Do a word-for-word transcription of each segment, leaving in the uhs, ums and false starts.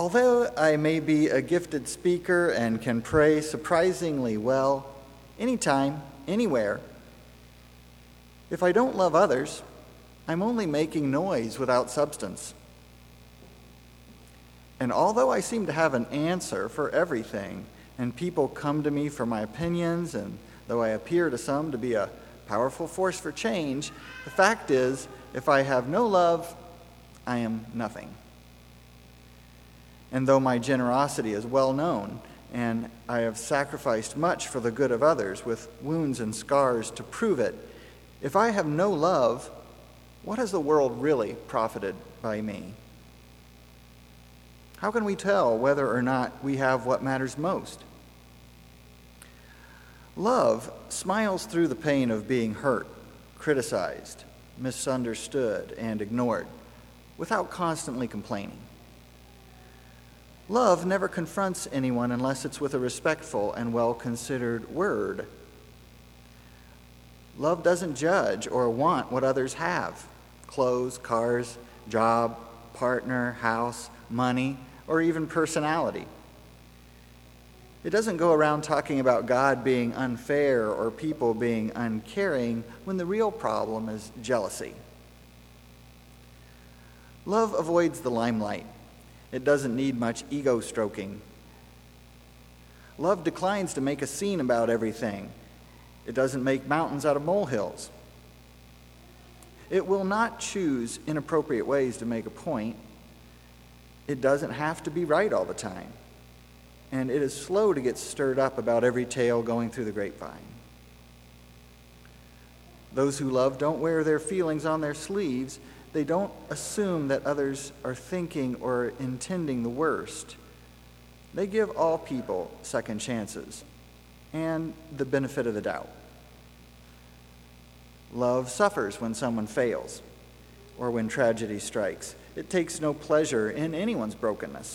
Although I may be a gifted speaker and can pray surprisingly well, anytime, anywhere, if I don't love others, I'm only making noise without substance. And although I seem to have an answer for everything, and people come to me for my opinions, and though I appear to some to be a powerful force for change, the fact is, if I have no love, I am nothing. And though my generosity is well known, and I have sacrificed much for the good of others with wounds and scars to prove it, if I have no love, what has the world really profited by me? How can we tell whether or not we have what matters most? Love smiles through the pain of being hurt, criticized, misunderstood, and ignored, without constantly complaining. Love never confronts anyone unless it's with a respectful and well-considered word. Love doesn't judge or want what others have: clothes, cars, job, partner, house, money, or even personality. It doesn't go around talking about God being unfair or people being uncaring when the real problem is jealousy. Love avoids the limelight. It doesn't need much ego stroking. Love declines to make a scene about everything. It doesn't make mountains out of molehills. It will not choose inappropriate ways to make a point. It doesn't have to be right all the time. And it is slow to get stirred up about every tale going through the grapevine. Those who love don't wear their feelings on their sleeves. They don't assume that others are thinking or intending the worst. They give all people second chances and the benefit of the doubt. Love suffers when someone fails or when tragedy strikes. It takes no pleasure in anyone's brokenness.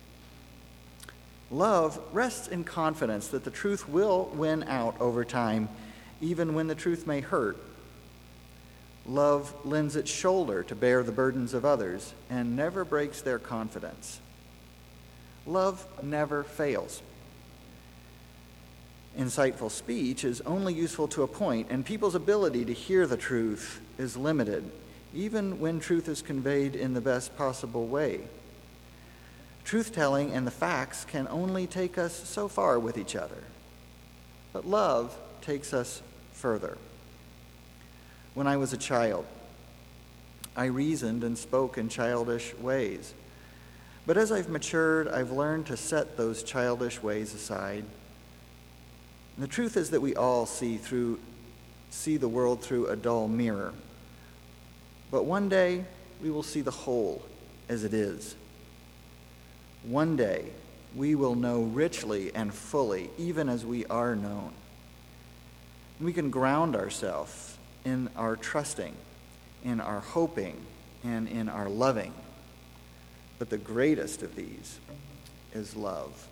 Love rests in confidence that the truth will win out over time, even when the truth may hurt. Love lends its shoulder to bear the burdens of others and never breaks their confidence. Love never fails. Insightful speech is only useful to a point, and people's ability to hear the truth is limited, even when truth is conveyed in the best possible way. Truth-telling and the facts can only take us so far with each other, but love takes us further. When I was a child, I reasoned and spoke in childish ways. But as I've matured, I've learned to set those childish ways aside. And the truth is that we all see through, see the world through a dull mirror. But one day, we will see the whole as it is. One day, we will know richly and fully, even as we are known. We can ground ourselves in our trusting, in our hoping, and in our loving. But the greatest of these is love.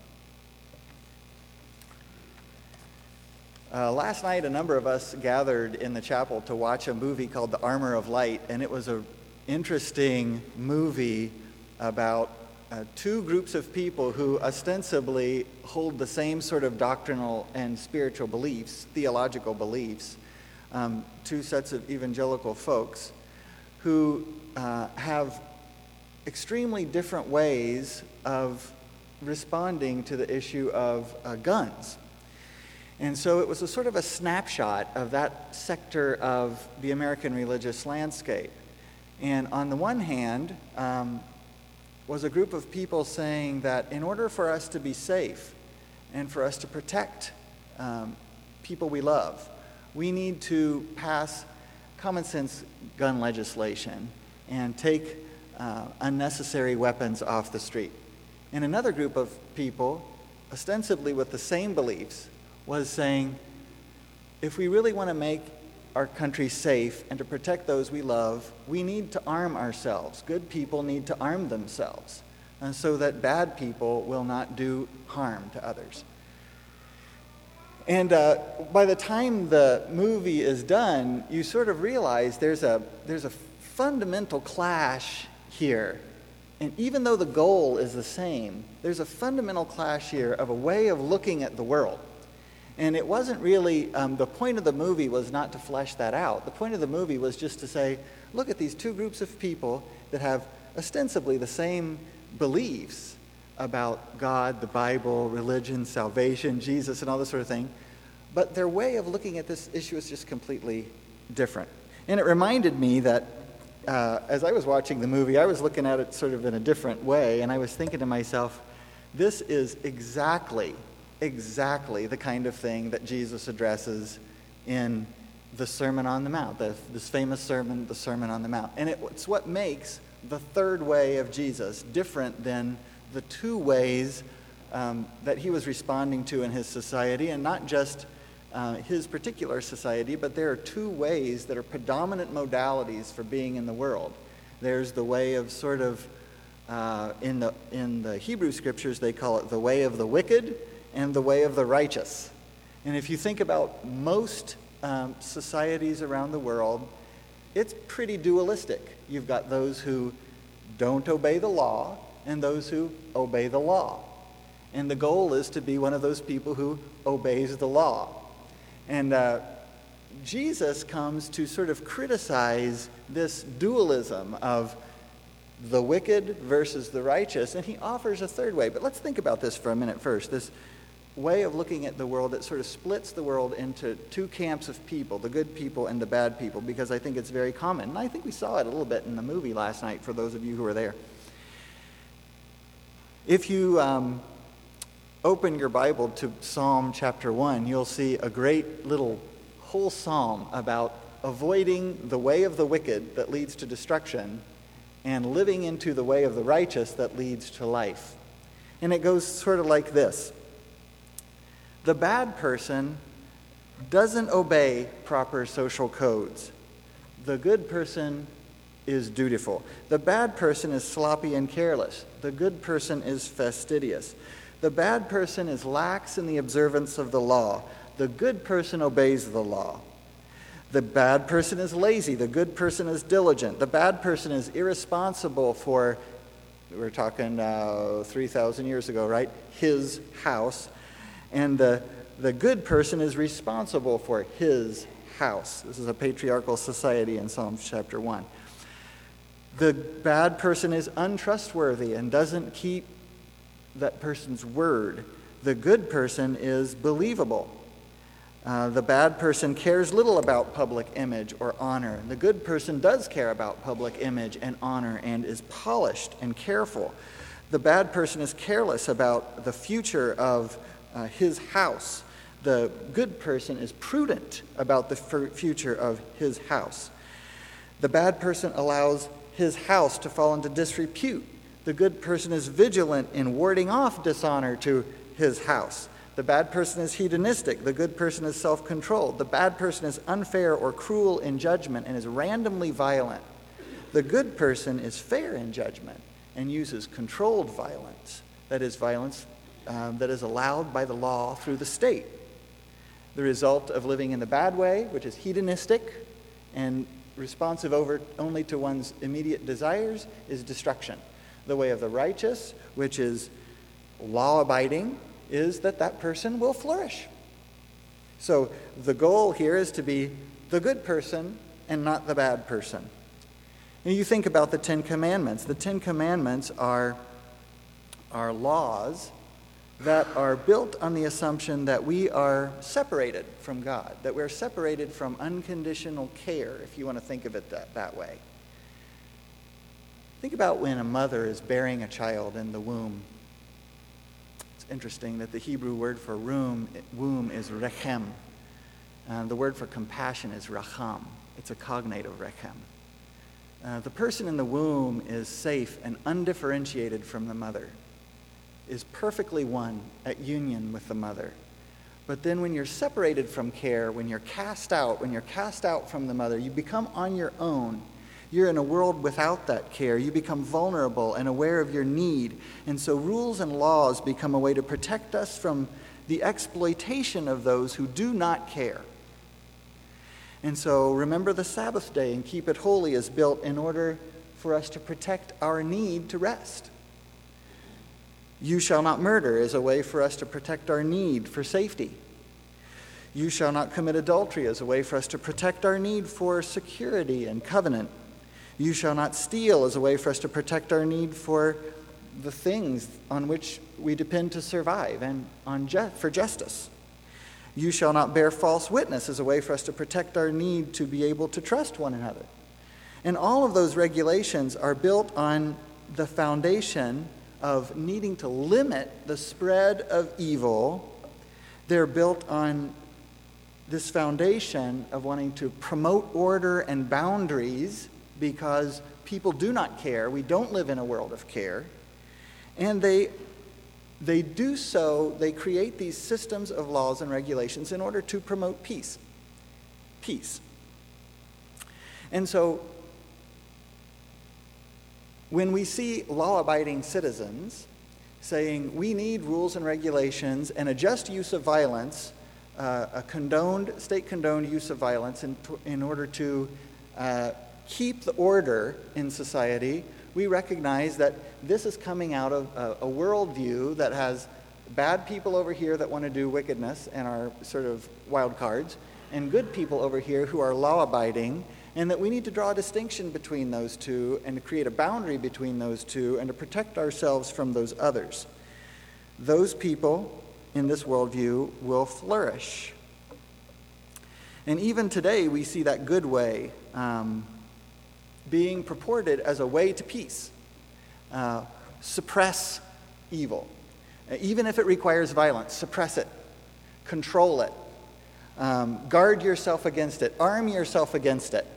Uh, last night, a number of us gathered in the chapel to watch a movie called The Armor of Light, and it was an interesting movie about uh, two groups of people who ostensibly hold the same sort of doctrinal and spiritual beliefs, theological beliefs, um, two sets of evangelical folks who uh, have extremely different ways of responding to the issue of uh, guns. And so it was a sort of a snapshot of that sector of the American religious landscape. And on the one hand, um, was a group of people saying that in order for us to be safe and for us to protect um, people we love, we need to pass common sense gun legislation and take uh, unnecessary weapons off the street. And another group of people, ostensibly with the same beliefs, was saying, if we really want to make our country safe and to protect those we love, we need to arm ourselves. Good people need to arm themselves, and so that bad people will not do harm to others. And uh, by the time the movie is done, you sort of realize there's a there's a fundamental clash here And even though the goal is the same, there's a fundamental clash here of a way of looking at the world. And it wasn't really, um, the point of the movie was not to flesh that out. The point of the movie was just to say, look at these two groups of people that have ostensibly the same beliefs about God, the Bible, religion, salvation, Jesus, and all this sort of thing. But their way of looking at this issue is just completely different. And it reminded me that uh, as I was watching the movie, I was looking at it sort of in a different way, and I was thinking to myself, this is exactly, exactly the kind of thing that Jesus addresses in the Sermon on the Mount, the, this famous sermon, the Sermon on the Mount. And it, it's what makes the third way of Jesus different than the two ways um, that he was responding to in his society, and not just uh, his particular society, but there are two ways that are predominant modalities for being in the world. There's the way of sort of, uh, in the in the Hebrew scriptures, they call it the way of the wicked and the way of the righteous. And if you think about most um, societies around the world, it's pretty dualistic. You've got those who don't obey the law and those who obey the law. And the goal is to be one of those people who obeys the law. And uh, Jesus comes to sort of criticize this dualism of the wicked versus the righteous, and he offers a third way. But let's think about this for a minute first. This way of looking at the world that sort of splits the world into two camps of people, the good people and the bad people, because I think it's very common. And I think we saw it a little bit in the movie last night for those of you who were there. If you um, open your Bible to Psalm chapter one, you'll see a great little whole psalm about avoiding the way of the wicked that leads to destruction and living into the way of the righteous that leads to life. And it goes sort of like this. The bad person doesn't obey proper social codes. The good person is dutiful. The bad person is sloppy and careless. The good person is fastidious. The bad person is lax in the observance of the law. The good person obeys the law. The bad person is lazy. The good person is diligent. The bad person is irresponsible for, we're talking uh, three thousand years ago, right? His house. And the, the good person is responsible for his house. This is a patriarchal society in Psalm chapter one. The bad person is untrustworthy and doesn't keep that person's word. The good person is believable. Uh, the bad person cares little about public image or honor. The good person does care about public image and honor and is polished and careful. The bad person is careless about the future of uh, his house. The good person is prudent about the f- future of his house. The bad person allows his house to fall into disrepute. The good person is vigilant in warding off dishonor to his house. The bad person is hedonistic. The good person is self-controlled. The bad person is unfair or cruel in judgment and is randomly violent. The good person is fair in judgment and uses controlled violence, that is, violence um, that is allowed by the law through the state. The result of living in the bad way, which is hedonistic and responsive over only to one's immediate desires, is destruction. The way of the righteous, which is law-abiding, is that that person will flourish. So the goal here is to be the good person and not the bad person. And you think about the Ten Commandments. The Ten Commandments are, are laws that are built on the assumption that we are separated from God, that we're separated from unconditional care, if you want to think of it that, that way. Think about when a mother is bearing a child in the womb. It's interesting that the Hebrew word for womb, womb is rechem. Uh, the word for compassion is racham. It's a cognate of rechem. Uh, the person in the womb is safe and undifferentiated from the mother, is perfectly one at union with the mother. But then when you're separated from care, when you're cast out, when you're cast out from the mother, you become on your own. You're in a world without that care. You become vulnerable and aware of your need. And so rules and laws become a way to protect us from the exploitation of those who do not care. And so remember the Sabbath day and keep it holy is built in order for us to protect our need to rest. You shall not murder is a way for us to protect our need for safety. You shall not commit adultery is a way for us to protect our need for security and covenant. You shall not steal is a way for us to protect our need for the things on which we depend to survive and on ju- for justice. You shall not bear false witness is a way for us to protect our need to be able to trust one another. And all of those regulations are built on the foundation of needing to limit the spread of evil. They're built on this foundation of wanting to promote order and boundaries because people do not care. We don't live in a world of care. And they they do so, they create these systems of laws and regulations in order to promote peace. Peace. And so when we see law-abiding citizens saying we need rules and regulations and a just use of violence, uh, a condoned, state-condoned use of violence in, in order to uh, keep the order in society, we recognize that this is coming out of a, a worldview that has bad people over here that want to do wickedness and are sort of wild cards, and good people over here who are law-abiding, and that we need to draw a distinction between those two and to create a boundary between those two and to protect ourselves from those others. Those people in this worldview will flourish. And even today we see that good way um, being purported as a way to peace. Uh, suppress evil. Uh, even if it requires violence, suppress it. Control it. Um, guard yourself against it. Arm yourself against it.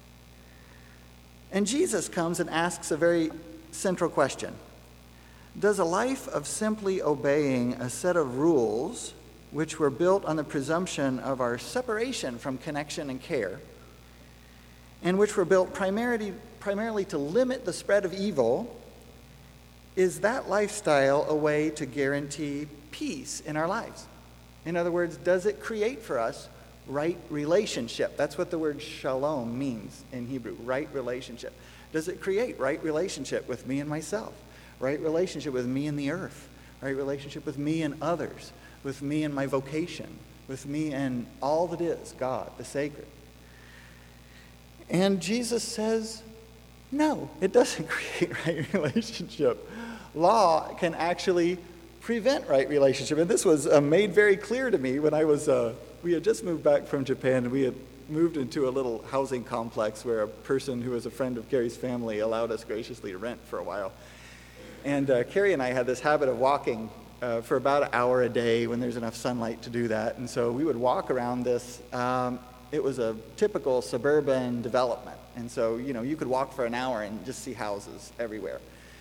And Jesus comes and asks a very central question. Does a life of simply obeying a set of rules, which were built on the presumption of our separation from connection and care, and which were built primarily, primarily to limit the spread of evil, is that lifestyle a way to guarantee peace in our lives? In other words, does it create for us right relationship? That's what the word shalom means in Hebrew, right relationship. Does it create right relationship with me and myself? Right relationship with me and the earth? Right relationship with me and others? With me and my vocation? With me and all that is God, the sacred? And Jesus says, no, it doesn't create right relationship. Law can actually prevent right relationship. And this was uh, made very clear to me when I was, uh, we had just moved back from Japan, and we had moved into a little housing complex where a person who was a friend of Carrie's family allowed us graciously to rent for a while. And uh, Carrie and I had this habit of walking uh, for about an hour a day when there's enough sunlight to do that. And so we would walk around this. Um, it was a typical suburban development. And so, you know, you could walk for an hour and just see houses everywhere.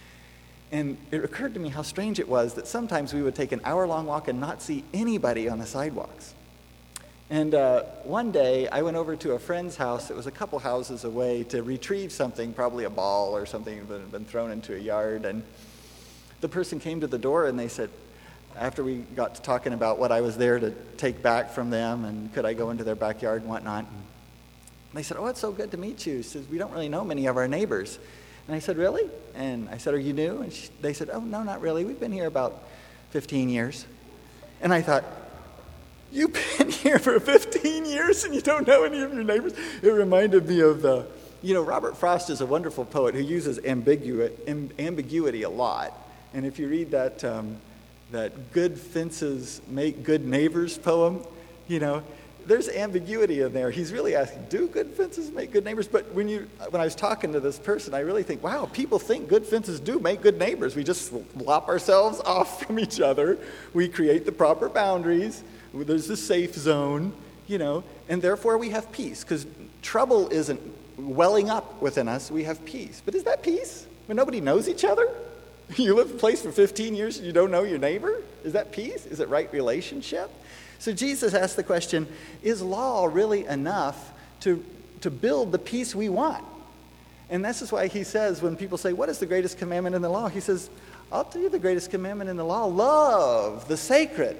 And it occurred to me how strange it was that sometimes we would take an hour-long walk and not see anybody on the sidewalks. And uh, one day, I went over to a friend's house. It was a couple houses away to retrieve something, probably a ball or something that had been thrown into a yard. And the person came to the door and they said, after we got to talking about what I was there to take back from them and could I go into their backyard and whatnot, and they said, oh, it's so good to meet you. She says, we don't really know many of our neighbors. And I said, really? And I said, are you new? And she, they said, oh, no, not really. We've been here about fifteen years. And I thought, you've been here for fifteen years and you don't know any of your neighbors? It reminded me of the, you know, Robert Frost is a wonderful poet who uses ambiguity, ambiguity a lot. And if you read that, um, that Good Fences Make Good Neighbors poem, you know, there's ambiguity in there. He's really asking, do good fences make good neighbors? But when you, when I was talking to this person, I really think, wow, people think good fences do make good neighbors. We just lop ourselves off from each other. We create the proper boundaries. There's a safe zone, you know, and therefore we have peace. Because trouble isn't welling up within us. We have peace. But is that peace when nobody knows each other? You live in a place for fifteen years and you don't know your neighbor? Is that peace? Is it right relationship? So Jesus asked the question, is law really enough to, to build the peace we want? And this is why he says, when people say, what is the greatest commandment in the law? He says, I'll tell you the greatest commandment in the law. Love the sacred.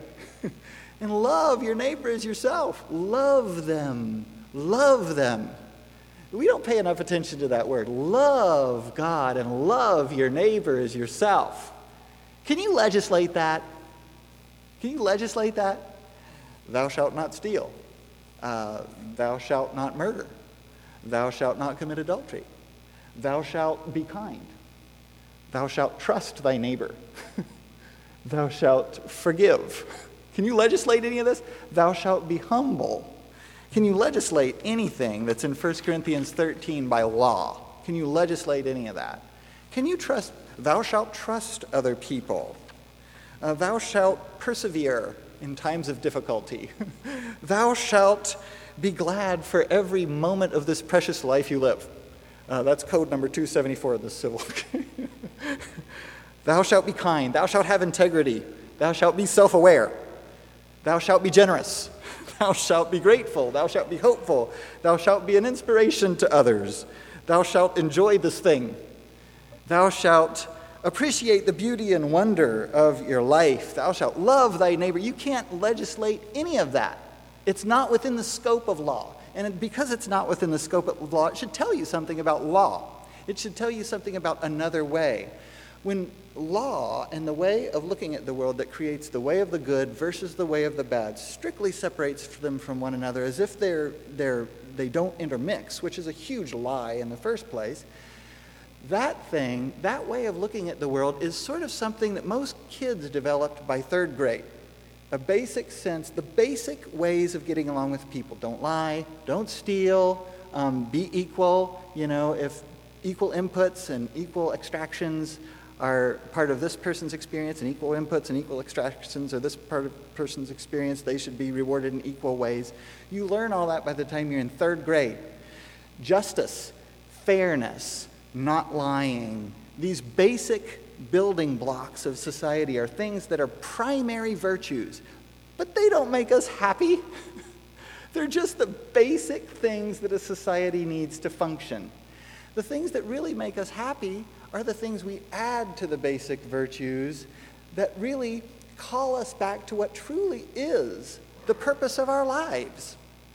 And love your neighbor as yourself. Love them. Love them. We don't pay enough attention to that word. Love God and love your neighbor as yourself. Can you legislate that? Can you legislate that? Thou shalt not steal. Uh, thou shalt not murder. Thou shalt not commit adultery. Thou shalt be kind. Thou shalt trust thy neighbor. Thou shalt forgive. Can you legislate any of this? Thou shalt be humble. Can you legislate anything that's in First Corinthians thirteen by law? Can you legislate any of that? Can you trust, thou shalt trust other people. Uh, thou shalt persevere in times of difficulty. Thou shalt be glad for every moment of this precious life you live. Uh, that's code number two seventy-four of the civil. Thou shalt be kind. Thou shalt have integrity. Thou shalt be self-aware. Thou shalt be generous. Thou shalt be grateful. Thou shalt be hopeful. Thou shalt be an inspiration to others. Thou shalt enjoy this thing. Thou shalt appreciate the beauty and wonder of your life. Thou shalt love thy neighbor. You can't legislate any of that. It's not within the scope of law. And because it's not within the scope of law, it should tell you something about law. It should tell you something about another way. When law and the way of looking at the world that creates the way of the good versus the way of the bad strictly separates them from one another as if they're, they're, they don't intermix, which is a huge lie in the first place, that thing, that way of looking at the world is sort of something that most kids developed by third grade. A basic sense, the basic ways of getting along with people. Don't lie, don't steal, um, be equal. You know, if equal inputs and equal extractions are part of this person's experience, and equal inputs and equal extractions are this part of a person's experience, they should be rewarded in equal ways. You learn all that by the time you're in third grade. Justice, fairness, not lying, these basic building blocks of society are things that are primary virtues, but they don't make us happy. They're just the basic things that a society needs to function. The things that really make us happy are the things we add to the basic virtues that really call us back to what truly is the purpose of our lives.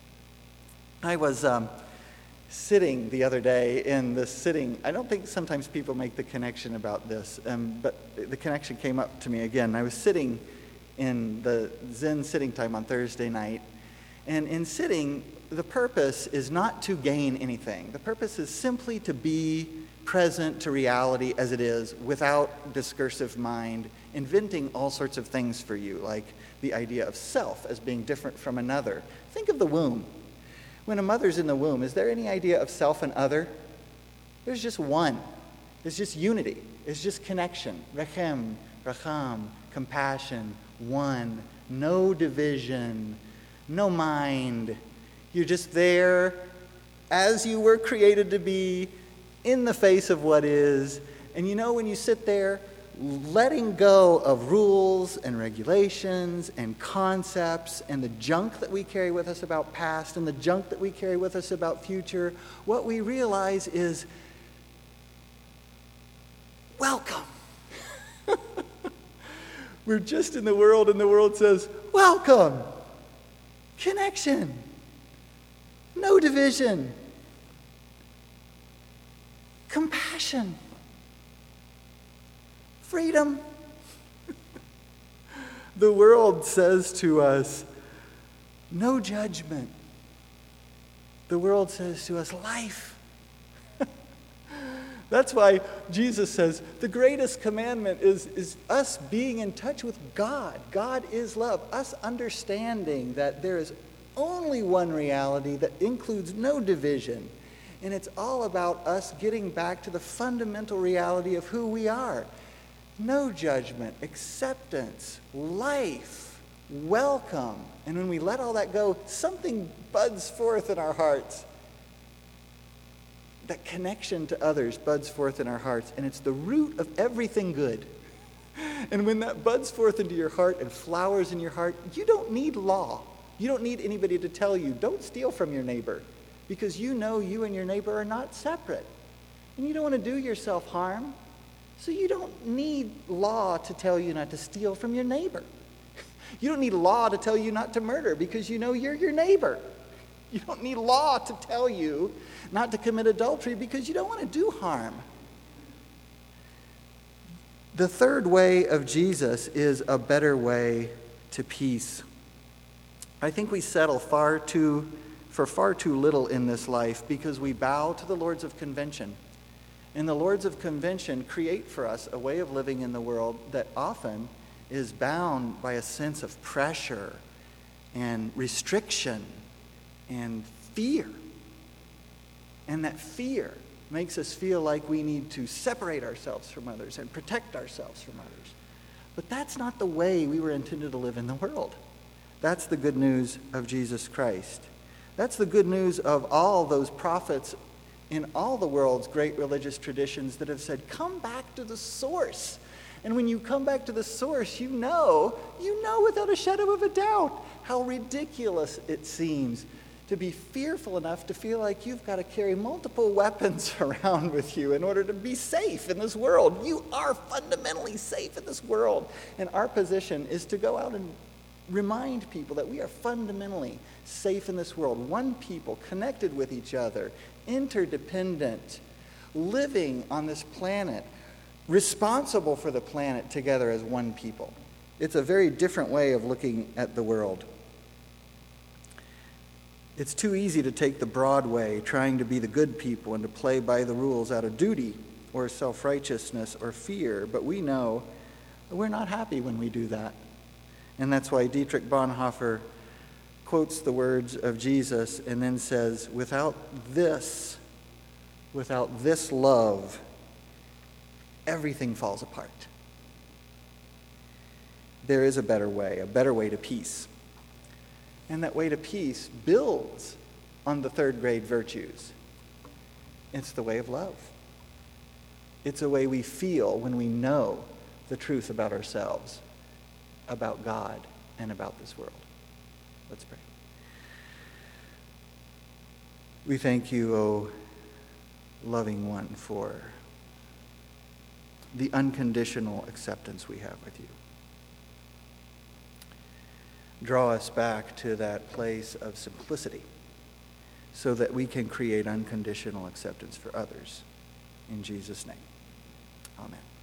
I was um, sitting the other day in this sitting. I don't think sometimes people make the connection about this, um, but the connection came up to me again. I was sitting in the Zen sitting time on Thursday night, and in sitting, the purpose is not to gain anything. The purpose is simply to be present to reality as it is without discursive mind, inventing all sorts of things for you, like the idea of self as being different from another. Think of the womb. When a mother's in the womb, is there any idea of self and other? There's just one. It's just unity. It's just connection. Rechem, racham, compassion, one. No division, no mind. You're just there as you were created to be, in the face of what is. And you know, when you sit there, letting go of rules and regulations and concepts and the junk that we carry with us about past and the junk that we carry with us about future, what we realize is, welcome. We're just in the world, and the world says, welcome. Connection. No division. Compassion. Freedom. The world says to us, no judgment. The world says to us, life. That's why Jesus says the greatest commandment is, is us being in touch with God. God is love. Us understanding that there is only one reality that includes no division. And it's all about us getting back to the fundamental reality of who we are. No judgment, acceptance, life, welcome. And when we let all that go, something buds forth in our hearts. That connection to others buds forth in our hearts, and it's the root of everything good. And when that buds forth into your heart and flowers in your heart, you don't need law. You don't need anybody to tell you, don't steal from your neighbor, because you know you and your neighbor are not separate. And you don't want to do yourself harm, so you don't need law to tell you not to steal from your neighbor. You don't need law to tell you not to murder, because you know you're your neighbor. You don't need law to tell you not to commit adultery because you don't want to do harm. The third way of Jesus is a better way to peace. I think we settle far too, for far too little in this life because we bow to the Lords of Convention. And the Lords of Convention create for us a way of living in the world that often is bound by a sense of pressure and restriction and fear. And that fear makes us feel like we need to separate ourselves from others and protect ourselves from others. But that's not the way we were intended to live in the world. That's the good news of Jesus Christ. That's the good news of all those prophets in all the world's great religious traditions that have said, come back to the source. And when you come back to the source, you know, you know without a shadow of a doubt how ridiculous it seems to be fearful enough to feel like you've got to carry multiple weapons around with you in order to be safe in this world. You are fundamentally safe in this world. And our position is to go out and remind people that we are fundamentally safe in this world. One people, connected with each other, interdependent, living on this planet, responsible for the planet together as one people. It's a very different way of looking at the world. It's too easy to take the broad way, trying to be the good people and to play by the rules out of duty or self-righteousness or fear, but we know that we're not happy when we do that. And that's why Dietrich Bonhoeffer quotes the words of Jesus and then says, without this, without this love, everything falls apart. There is a better way, a better way to peace. And that way to peace builds on the third grade virtues. It's the way of love. It's a way we feel when we know the truth about ourselves, about God, and about this world. Let's pray. We thank you, O loving one, for the unconditional acceptance we have with you. Draw us back to that place of simplicity so that we can create unconditional acceptance for others. In Jesus' name, amen.